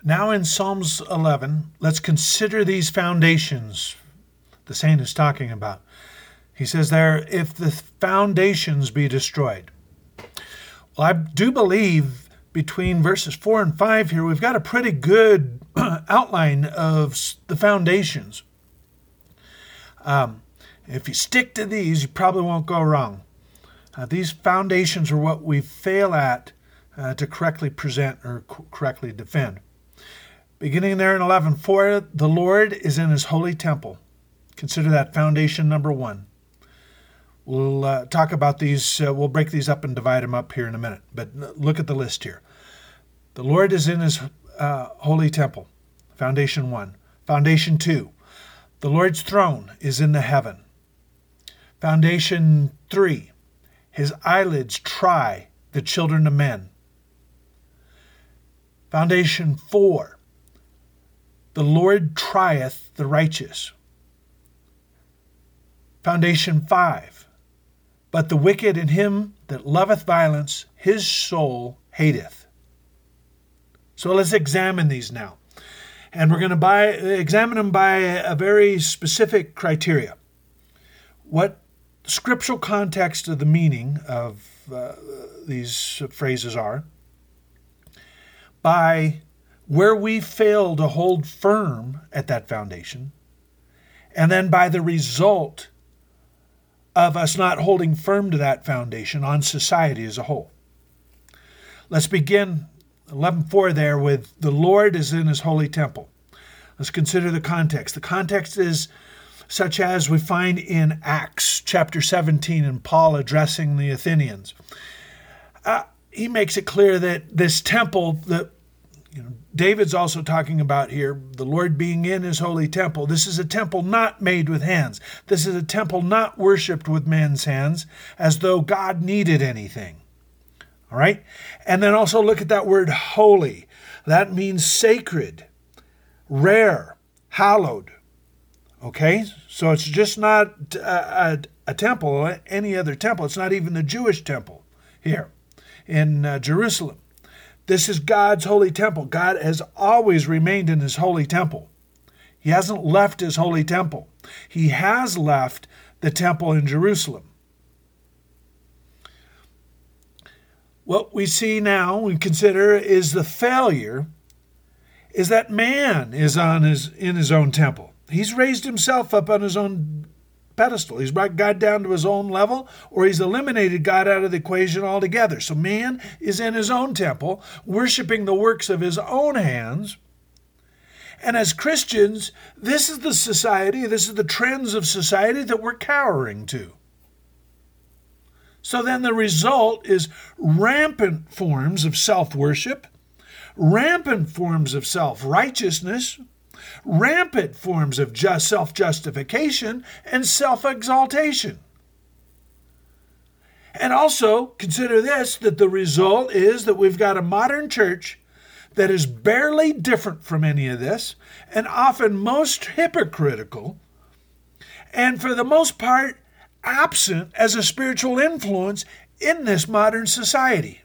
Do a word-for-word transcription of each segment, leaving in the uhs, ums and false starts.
Now in Psalms eleven, let's consider these foundations the saint is talking about. He says there, if the foundations be destroyed. Well, I do believe between verses four and five here, we've got a pretty good outline of the foundations. Um, if you stick to these, you probably won't go wrong. Uh, these foundations are what we fail at uh, to correctly present or co- correctly defend. Beginning there in eleven four, the Lord is in his holy temple. Consider that foundation number one. We'll uh, talk about these, uh, we'll break these up and divide them up here in a minute, but look at the list here. The Lord is in his uh, holy temple, foundation one. Foundation two, the Lord's throne is in the heaven. Foundation three, his eyelids try the children of men. Foundation four, the Lord trieth the righteous. Foundation five, but the wicked and him that loveth violence, his soul hateth. So let's examine these now. And we're going to buy, examine them by a very specific criteria. What scriptural context of the meaning of uh, these phrases are, by where we fail to hold firm at that foundation, and then by the result of us not holding firm to that foundation on society as a whole. Let's begin eleven four there with the Lord is in his holy temple. Let's consider the context. The context is such as we find in Acts chapter seventeen and Paul addressing the Athenians. Uh, he makes it clear that this temple that you know, David's also talking about here, the Lord being in his holy temple. This is a temple not made with hands. This is a temple not worshipped with men's hands as though God needed anything. All right? And then also look at that word holy. That means sacred, rare, hallowed. Okay? So it's just not a, a, a temple, any other temple. It's not even the Jewish temple here in uh, Jerusalem. This is God's holy temple. God has always remained in his holy temple. He hasn't left his holy temple. He has left the temple in Jerusalem. What we see now, we consider, is the failure, is that man is on his in his own temple. He's raised himself up on his own pedestal. He's brought God down to his own level, or he's eliminated God out of the equation altogether. So man is in his own temple, worshiping the works of his own hands. And as Christians, this is the society, this is the trends of society that we're cowering to. So then the result is rampant forms of self-worship, rampant forms of self-righteousness, rampant forms of just self-justification and self-exaltation. And also consider this, that the result is that we've got a modern church that is barely different from any of this and often most hypocritical and for the most part absent as a spiritual influence in this modern society.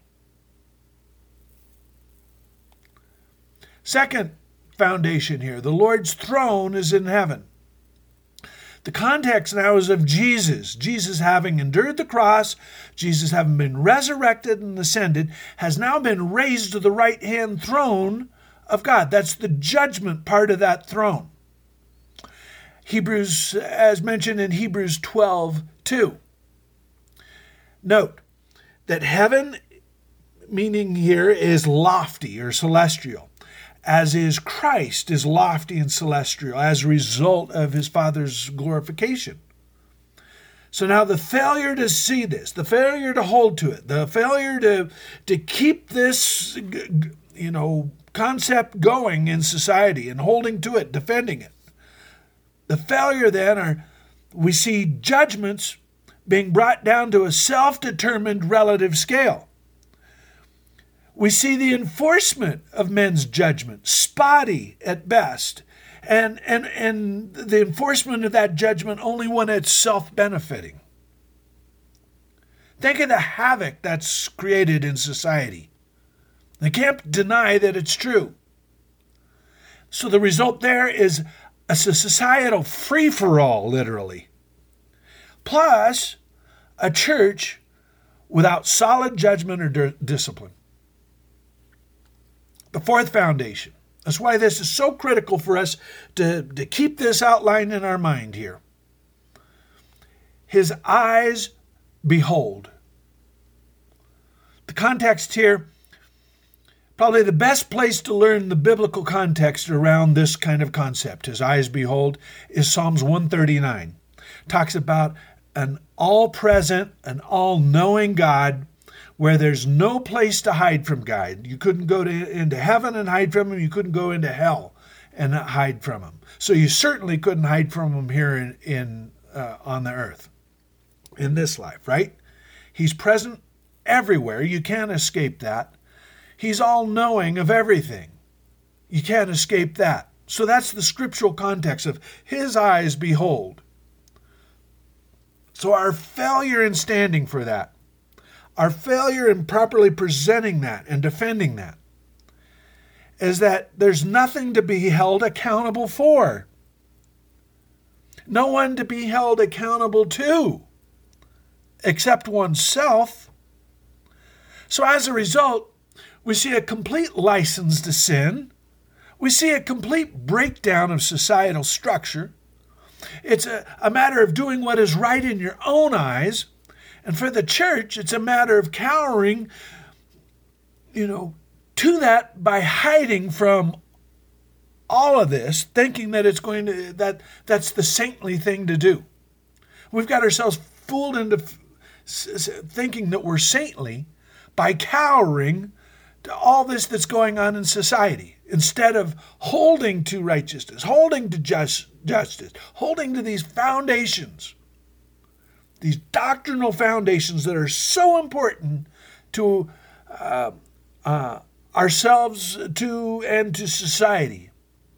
Second foundation here, the Lord's throne is in heaven. The context now is of Jesus. Jesus having endured the cross, Jesus having been resurrected and ascended, has now been raised to the right-hand throne of God. That's the judgment part of that throne. Hebrews, as mentioned in Hebrews twelve two. Note that heaven, meaning here, is lofty or celestial, as is Christ is lofty and celestial as a result of his Father's glorification. So now the failure to see this, the failure to hold to it, the failure to, to keep this, you know, concept going in society and holding to it, defending it. The failure then are, we see judgments being brought down to a self-determined relative scale. We see the enforcement of men's judgment, spotty at best, and, and, and the enforcement of that judgment only when it's self-benefiting. Think of the havoc that's created in society. I can't deny that it's true. So the result there is a societal free-for-all, literally. Plus, a church without solid judgment or di- discipline. The fourth foundation. That's why this is so critical for us to, to keep this outlined in our mind here. His eyes behold. The context here, probably the best place to learn the biblical context around this kind of concept, his eyes behold, is Psalms one thirty-nine. It talks about an all-present, an all-knowing God where there's no place to hide from God. You couldn't go to, into heaven and hide from him. You couldn't go into hell and hide from him. So you certainly couldn't hide from him here in, in uh, on the earth, in this life, right? He's present everywhere. You can't escape that. He's all-knowing of everything. You can't escape that. So that's the scriptural context of his eyes behold. So our failure in standing for that, our failure in properly presenting that and defending that, is that there's nothing to be held accountable for. No one to be held accountable to, except oneself. So as a result, we see a complete license to sin. We see a complete breakdown of societal structure. It's a, a matter of doing what is right in your own eyes. And for the church, it's a matter of cowering, you know, to that by hiding from all of this, thinking that it's going to, that that's the saintly thing to do. We've got ourselves fooled into thinking that we're saintly by cowering to all this that's going on in society, instead of holding to righteousness, holding to just, justice, holding to these foundations, these doctrinal foundations that are so important to uh, uh, ourselves, to and to society.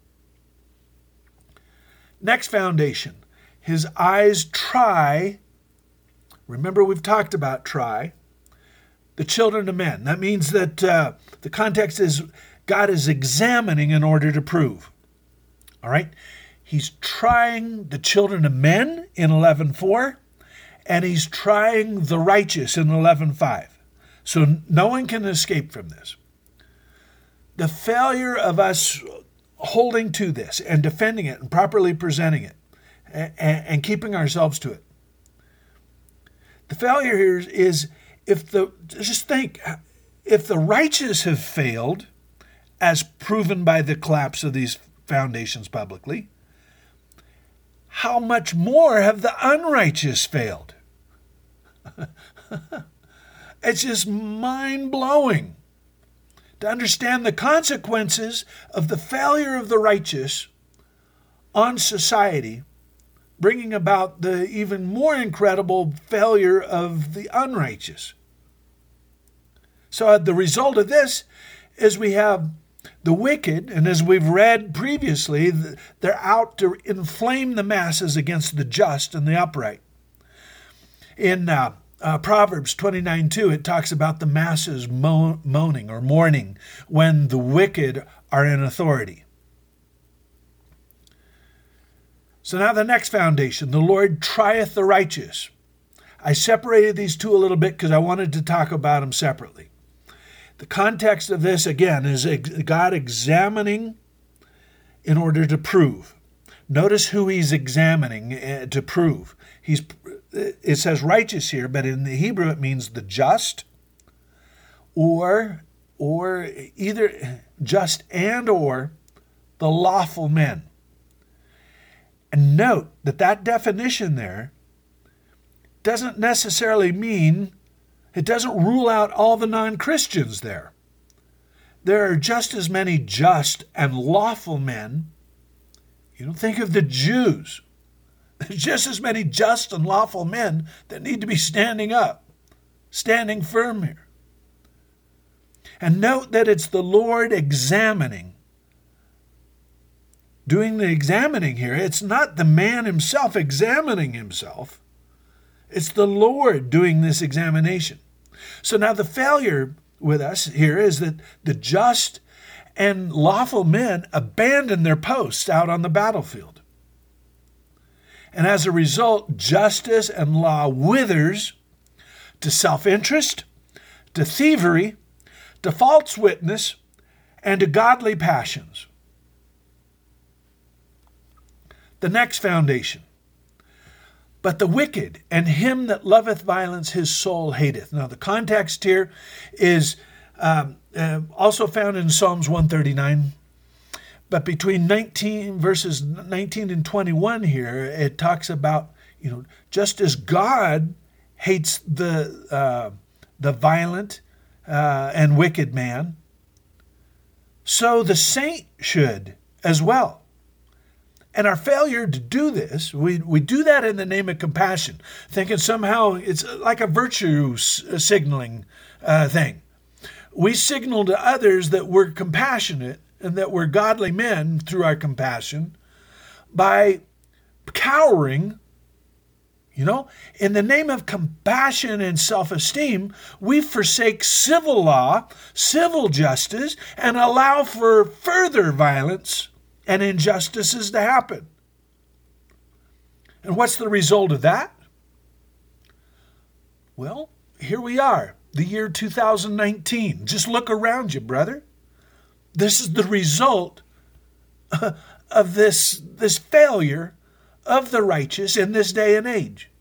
Next foundation, his eyes try. Remember, we've talked about try. The children of men. That means that uh, the context is God is examining in order to prove. All right? He's trying the children of men in eleven four, and he's trying the righteous in eleven five. So no one can escape from this. The failure of us holding to this and defending it and properly presenting it and, and keeping ourselves to it. The failure here is if the, just think, if the righteous have failed, as proven by the collapse of these foundations publicly, how much more have the unrighteous failed? It's just mind-blowing to understand the consequences of the failure of the righteous on society, bringing about the even more incredible failure of the unrighteous. So the result of this is we have the wicked, and as we've read previously, they're out to inflame the masses against the just and the upright. In uh, uh, Proverbs twenty-nine two, it talks about the masses mo- moaning or mourning when the wicked are in authority. So now the next foundation, the Lord trieth the righteous. I separated these two a little bit because I wanted to talk about them separately. The context of this, again, is God examining in order to prove. Notice who he's examining to prove. He's, it says righteous here, but in the Hebrew it means the just, or, or either just and or the lawful men. And note that that definition there doesn't necessarily mean, it doesn't rule out all the non-Christians there. There are just as many just and lawful men. You don't think of the Jews. There's just as many just and lawful men that need to be standing up, standing firm here. And note that it's the Lord examining. Doing the examining here, it's not the man himself examining himself. It's the Lord doing this examination. So now the failure with us here is that the just and lawful men abandon their posts out on the battlefield. And as a result, justice and law withers to self-interest, to thievery, to false witness, and to godly passions. The next foundation. But the wicked and him that loveth violence, his soul hateth. Now the context here is um, uh, also found in Psalms one thirty-nine. But between nineteen verses nineteen and twenty-one here, it talks about, you know, just as God hates the uh, the violent uh, and wicked man, so the saint should as well. And our failure to do this, we, we do that in the name of compassion, thinking somehow it's like a virtue signaling uh, thing. We signal to others that we're compassionate and that we're godly men through our compassion by cowering. You know, in the name of compassion and self-esteem, we forsake civil law, civil justice, and allow for further violence and injustices to happen. And what's the result of that? Well, here we are, the year two thousand nineteen. Just look around you, brother. This is the result of this, this failure of the righteous in this day and age.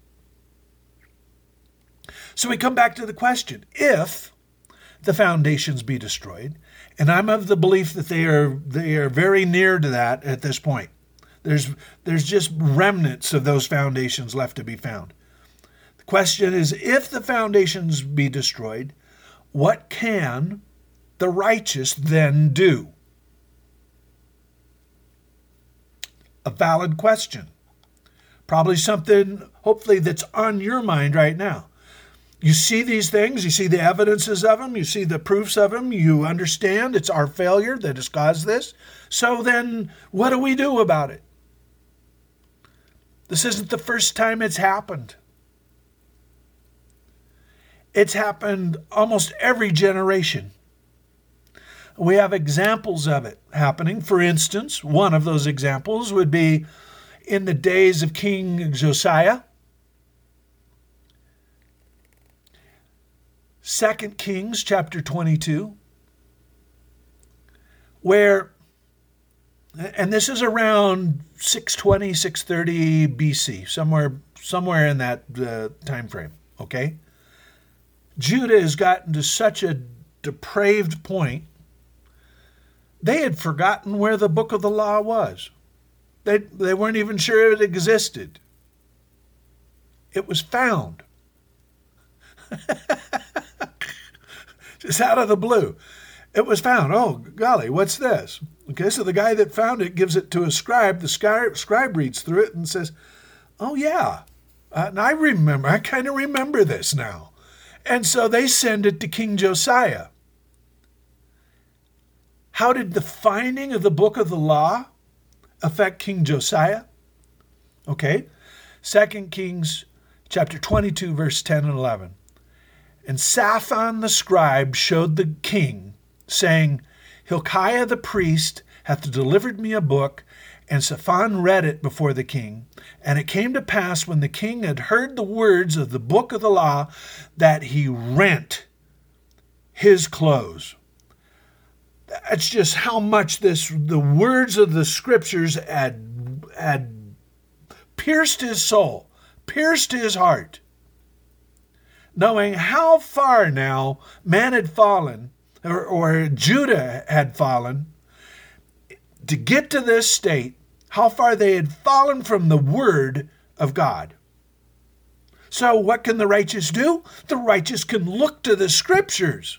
So we come back to the question, if the foundations be destroyed, and I'm of the belief that they are they are very near to that at this point. There's there's just remnants of those foundations left to be found. The question is, if the foundations be destroyed, what can the righteous then do? A valid question. Probably something, hopefully, that's on your mind right now. You see these things, you see the evidences of them, you see the proofs of them, you understand it's our failure that has caused this. So then, what do we do about it? This isn't the first time it's happened. It's happened almost every generation. We have examples of it happening. For instance, one of those examples would be in the days of King Josiah. Second Kings chapter twenty-two, where, and this is around six twenty, six thirty B C, somewhere somewhere in that uh, time frame, okay? Judah has gotten to such a depraved point, they had forgotten where the book of the law was. They, they weren't even sure it existed. It was found. Just out of the blue. It was found. Oh, golly, what's this? Okay, so the guy that found it gives it to a scribe. The scribe, scribe reads through it and says, oh, yeah, uh, and I remember, I kind of remember this now. And so they send it to King Josiah. How did the finding of the book of the law affect King Josiah? Okay, Second Kings chapter twenty-two, verse ten and eleven. And Shaphan the scribe showed the king, saying, Hilkiah the priest hath delivered me a book. And Shaphan read it before the king. And it came to pass, when the king had heard the words of the book of the law, that he rent his clothes. That's just how much this the words of the scriptures had, had pierced his soul, pierced his heart. Knowing how far now man had fallen, or, or Judah had fallen, to get to this state, how far they had fallen from the word of God. So what can the righteous do? The righteous can look to the scriptures.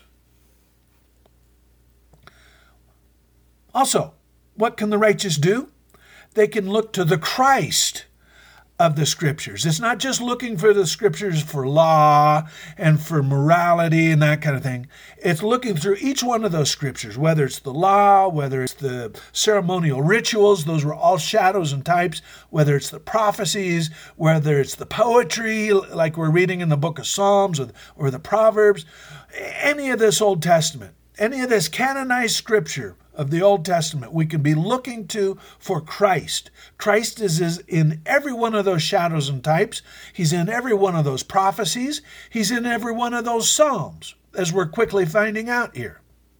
Also, what can the righteous do? They can look to the Christ of the scriptures. It's not just looking for the scriptures for law and for morality and that kind of thing. It's looking through each one of those scriptures, whether it's the law, whether it's the ceremonial rituals, those were all shadows and types, whether it's the prophecies, whether it's the poetry, like we're reading in the book of Psalms or, or the Proverbs, any of this Old Testament. any of this canonized scripture of the Old Testament, we can be looking to for Christ. Christ is, is in every one of those shadows and types. He's in every one of those prophecies. He's in every one of those psalms, as we're quickly finding out here.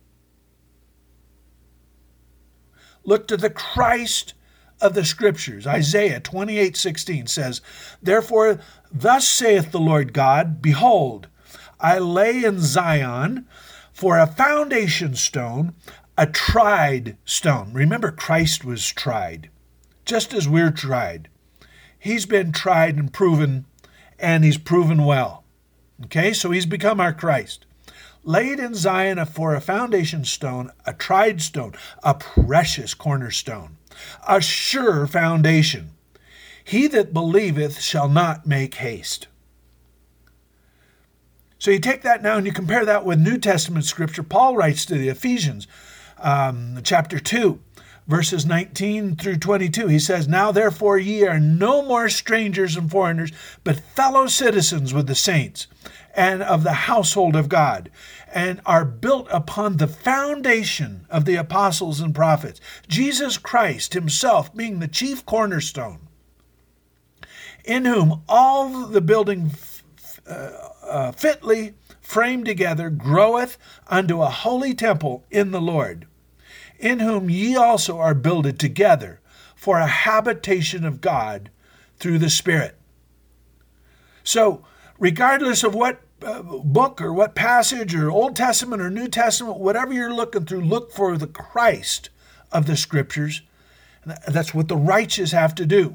Look to the Christ of the Scriptures. Isaiah twenty-eight sixteen says, "Therefore, thus saith the Lord God, Behold, I lay in Zion for a foundation stone, a tried stone." Remember, Christ was tried, just as we're tried. He's been tried and proven, and he's proven well. Okay, so he's become our Christ. "Laid in Zion for a foundation stone, a tried stone, a precious cornerstone, a sure foundation. He that believeth shall not make haste." So you take that now and you compare that with New Testament scripture. Paul writes to the Ephesians, um, chapter two, verses nineteen through twenty-two. He says, "Now therefore ye are no more strangers and foreigners, but fellow citizens with the saints, and of the household of God, and are built upon the foundation of the apostles and prophets, Jesus Christ himself being the chief cornerstone, in whom all the building uh, uh, fitly framed together groweth unto a holy temple in the Lord, in whom ye also are builded together for a habitation of God through the Spirit." So, regardless of what uh, book or what passage or Old Testament or New Testament, whatever you're looking through, look for the Christ of the Scriptures. That's what the righteous have to do.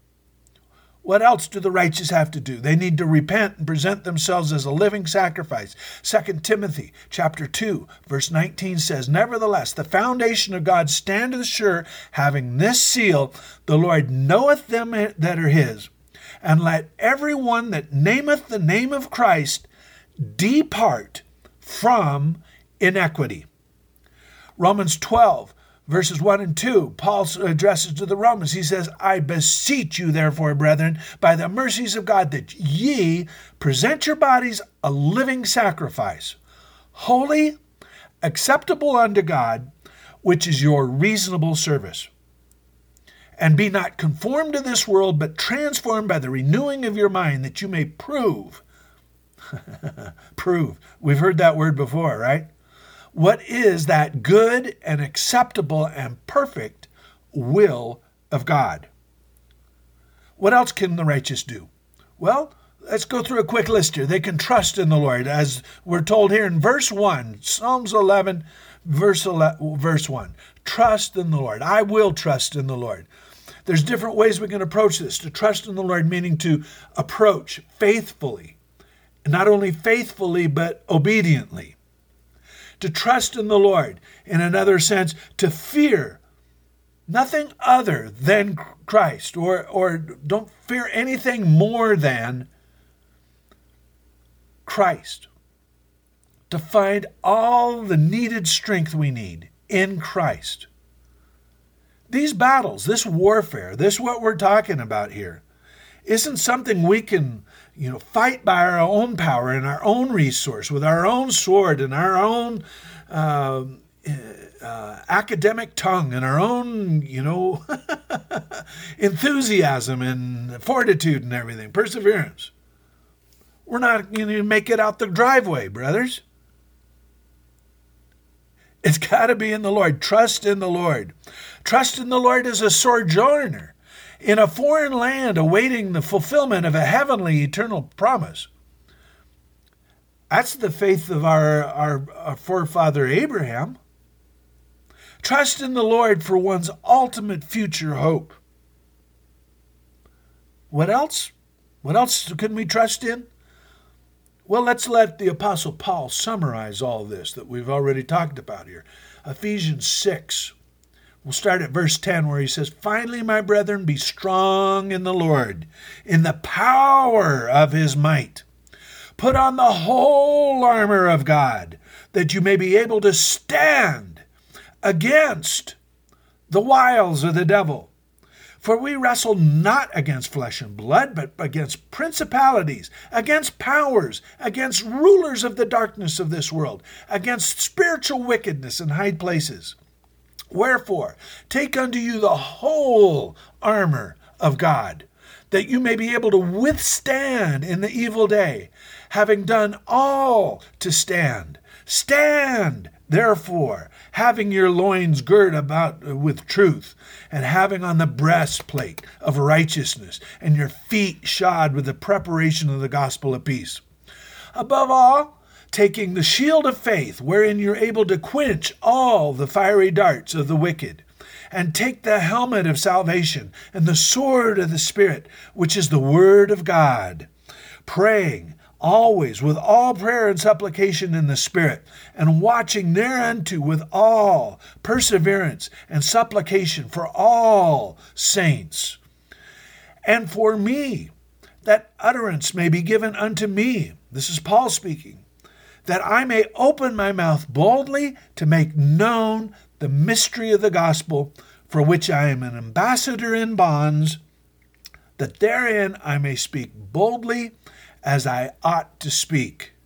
What else do the righteous have to do? They need to repent and present themselves as a living sacrifice. Second Timothy chapter two, verse nineteen says, "Nevertheless, the foundation of God standeth sure, having this seal, the Lord knoweth them that are his. And let every one that nameth the name of Christ depart from iniquity." Romans twelve, verses one and two, Paul addresses to the Romans. He says, "I beseech you, therefore, brethren, by the mercies of God, that ye present your bodies a living sacrifice, holy, acceptable unto God, which is your reasonable service. And be not conformed to this world, but transformed by the renewing of your mind, that you may prove." Prove. We've heard that word before, right? "What is that good and acceptable and perfect will of God." What else can the righteous do? Well, let's go through a quick list here. They can trust in the Lord, as we're told here in verse one, Psalms eleven, verse eleven, verse one. Trust in the Lord. I will trust in the Lord. There's different ways we can approach this. To trust in the Lord, meaning to approach faithfully. Not only faithfully, but obediently. To trust in the Lord, in another sense, to fear nothing other than Christ, or, or don't fear anything more than Christ. To find all the needed strength we need in Christ. These battles, this warfare, this what we're talking about here, isn't something we can, you know, fight by our own power and our own resource, with our own sword and our own uh, uh, academic tongue and our own, you know, enthusiasm and fortitude and everything, perseverance. We're not going to make it out the driveway, brothers. It's got to be in the Lord. Trust in the Lord. Trust in the Lord as a sojourner in a foreign land, awaiting the fulfillment of a heavenly eternal promise. That's the faith of our, our, our forefather Abraham. Trust in the Lord for one's ultimate future hope. What else? What else can we trust in? Well, let's let the Apostle Paul summarize all this that we've already talked about here. Ephesians six. We'll start at verse ten, where he says, "Finally, my brethren, be strong in the Lord, in the power of his might. Put on the whole armor of God, that you may be able to stand against the wiles of the devil. For we wrestle not against flesh and blood, but against principalities, against powers, against rulers of the darkness of this world, against spiritual wickedness in high places. Wherefore, take unto you the whole armor of God, that you may be able to withstand in the evil day, having done all to stand. Stand, therefore, having your loins girt about with truth, and having on the breastplate of righteousness, and your feet shod with the preparation of the gospel of peace. Above all, taking the shield of faith, wherein you're able to quench all the fiery darts of the wicked, and take the helmet of salvation and the sword of the Spirit, which is the word of God, praying always with all prayer and supplication in the Spirit, and watching thereunto with all perseverance and supplication for all saints. And for me, that utterance may be given unto me, this is Paul speaking, that I may open my mouth boldly to make known the mystery of the gospel, for which I am an ambassador in bonds, that therein I may speak boldly as I ought to speak.